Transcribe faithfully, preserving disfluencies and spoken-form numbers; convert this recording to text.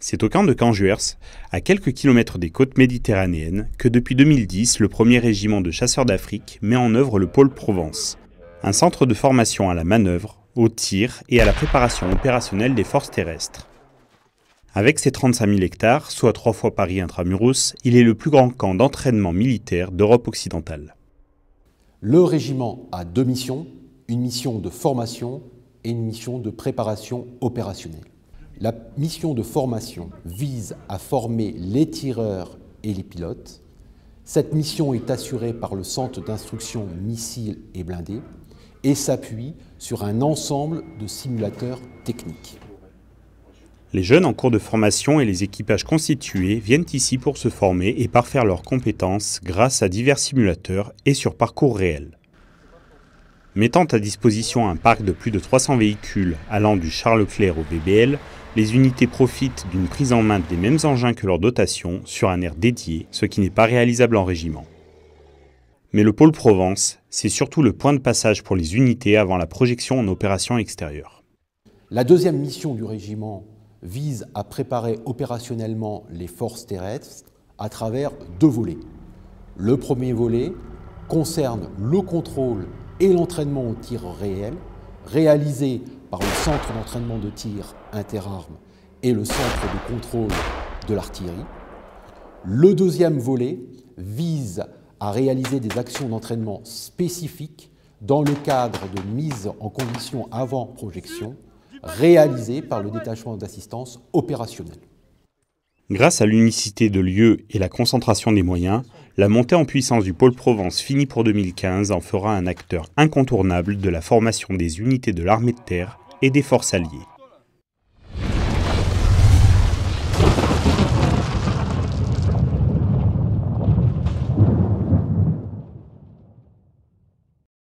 C'est au camp de Canjuers, à quelques kilomètres des côtes méditerranéennes, que depuis deux mille dix, le premier régiment de chasseurs d'Afrique met en œuvre le pôle Provence, un centre de formation à la manœuvre, au tir et à la préparation opérationnelle des forces terrestres. Avec ses trente-cinq mille hectares, soit trois fois Paris intramuros, il est le plus grand camp d'entraînement militaire d'Europe occidentale. Le régiment a deux missions, une mission de formation et une mission de préparation opérationnelle. La mission de formation vise à former les tireurs et les pilotes. Cette mission est assurée par le centre d'instruction missiles et blindés et s'appuie sur un ensemble de simulateurs techniques. Les jeunes en cours de formation et les équipages constitués viennent ici pour se former et parfaire leurs compétences grâce à divers simulateurs et sur parcours réel. Mettant à disposition un parc de plus de trois cents véhicules allant du Charles Leclerc au B B L, les unités profitent d'une prise en main des mêmes engins que leur dotation sur un air dédié, ce qui n'est pas réalisable en régiment. Mais le pôle Provence, c'est surtout le point de passage pour les unités avant la projection en opération extérieure. La deuxième mission du régiment vise à préparer opérationnellement les forces terrestres à travers deux volets. Le premier volet concerne le contrôle et l'entraînement au tir réel, réalisé par le centre d'entraînement de tir interarmes et le centre de contrôle de l'artillerie. Le deuxième volet vise à réaliser des actions d'entraînement spécifiques dans le cadre de mise en condition avant projection, réalisées par le détachement d'assistance opérationnelle. Grâce à l'unicité de lieu et la concentration des moyens, la montée en puissance du pôle Provence finie pour deux mille quinze en fera un acteur incontournable de la formation des unités de l'armée de terre et des forces alliées.